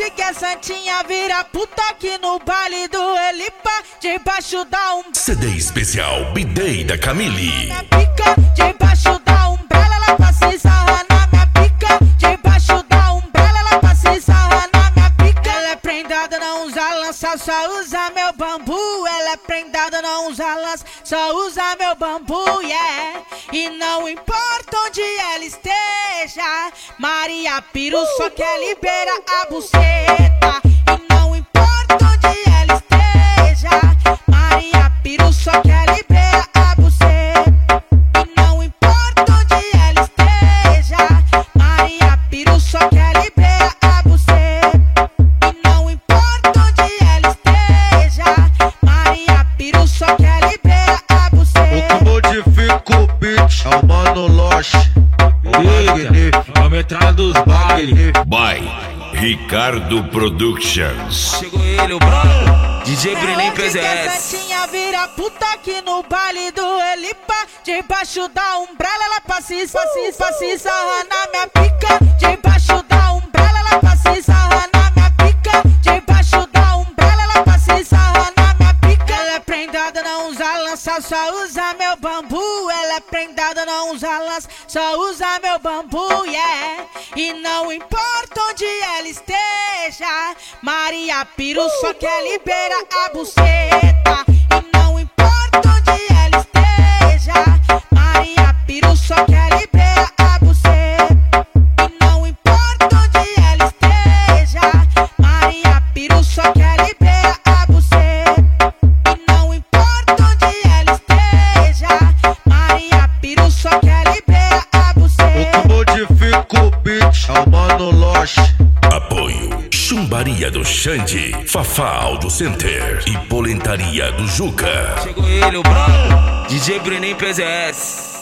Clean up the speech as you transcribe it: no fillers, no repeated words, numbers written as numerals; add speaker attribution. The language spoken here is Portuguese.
Speaker 1: que a santinha vira puta aqui no baile do Elipa, debaixo da
Speaker 2: CD especial B-Day da Camille.
Speaker 1: minha pica, debaixo da umbrella, ela passa e sarra na minha pica, debaixo da umbrella, ela passa e sarra na minha pica. Ela é prendada, não usa lança, só usa meu bambu. Ela é prendada, não usa lança, só usa meu bambu, yeah. E não importa onde ela esteja, Maria Piru só quer liberar a buceta. E não importa onde ela esteja, Maria Piru só quer liberar a buceta. E não importa onde ela esteja, Maria Piru só quer liberar a buceta. E não importa onde ela esteja, Maria Piru só quer liberar a buceta.
Speaker 3: O que modifica o beat é o Mano Loche, o Magnífico,
Speaker 4: a metralha dos bailes.
Speaker 2: By Ricardo Productions.
Speaker 4: Chegou ele, o brother, DJ Brenem
Speaker 1: hoje que a
Speaker 4: PZS.
Speaker 1: santinha vira puta aqui no baile do Elipa, debaixo da umbrella, ela passa e sarra na minha pica, debaixo da umbrella, ela passa e sarra na minha pica, debaixo da umbrella, ela passa e sarra na minha pica. Ela é prendada, não usa lança, só usa meu bambu. Ela é prendada, não usa lança, só usa meu bambu, yeah. E não importa onde ela esteja, Maria Piru só quer liberar a buceta. E não importa onde ela esteja, Maria Piru só quer liberar a buceta. E não importa onde ela esteja, Maria Piru só quer liberar a buceta. E não importa onde ela esteja, Maria Piru só quer liberar a buceta.
Speaker 3: o que modifica o beat é o Mano Loche.
Speaker 2: Apoio Chumbaria do Xande, Fafá Audio Center e Polentaria do Juca.
Speaker 4: Chegou ele, o brother, DJ Brenem PZS.